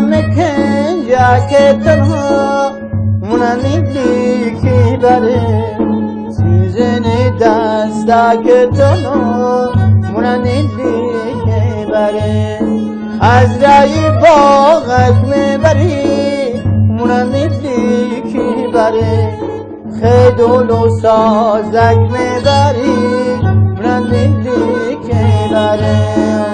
مکن جاکتن ها منانی کی بره سیزن دستاکتن ها منانی کی بره از رای باغک میبری منانی کی بره خیدول و سازک میبری منانی کی بره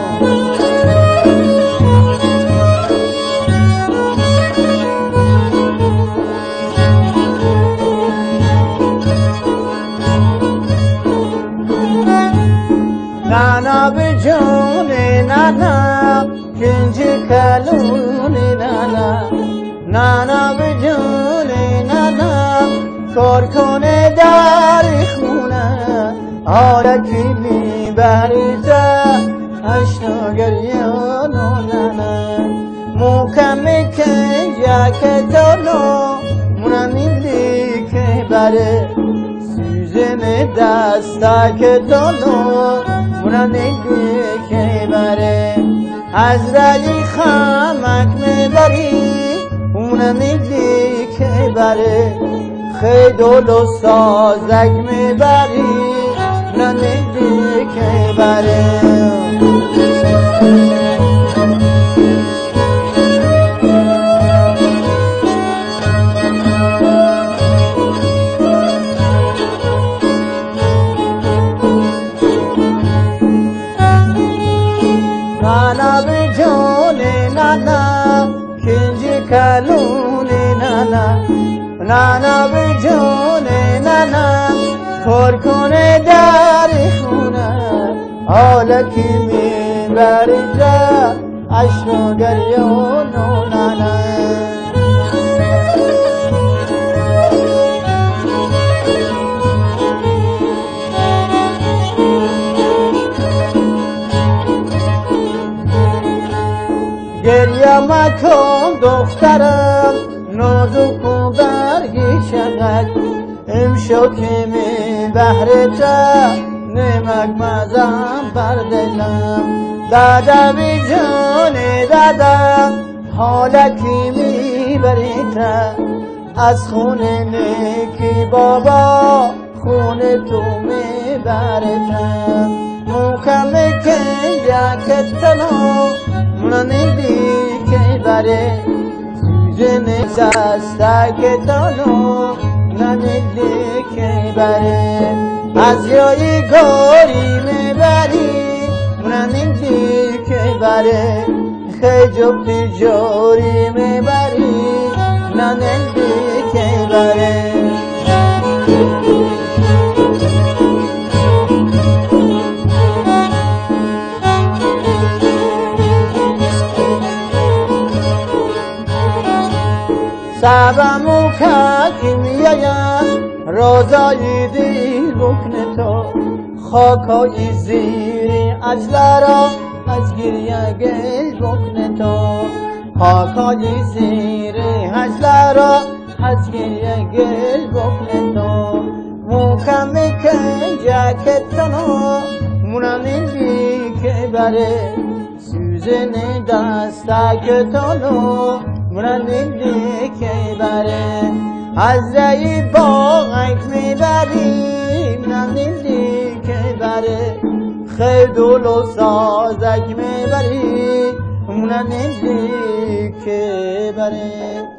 نانا بجون نانا کنج کلون نانا نانا بجون نانا کار کنه در خونه آرکی میبریده اشنا گریانو نانا محکم کنجا کتانو منانی که بره سوزن دستا کتانو منانی که بره از رای خمک میبری منانی که بره خیدول و سازک میبری منانی که بره نانا بجون نانا کنج کلون نانا نانا بجون نانا کار کنه در خونه حالکی میبرده اشنا گریانو نانا گریه مکن دخترم نازک و برگی شود امشو که می بهرته نمک مزم بر دلم دادا بی جان دادا حالکی می بریته از خون نیکی بابا خون تو می برته محکم کنجا کتنو منانی که بره سوزن دستا کتانو منانی که بره از یای گاری میبری منانی که بره خیجب تجاری میبری منانی که بره سبمو که میایم روزای دل بکنه تو خاکای زیر اجلارا از گریه گل بکنه تو خاکای زیر اجلارا از گریه گل بکنه تو محکم کنجا کتنو منانی که بره سوزن دستا کتنو منانی که بره از رای باغک میبری منانی که بره خیدول و سازک میبری منانی که بره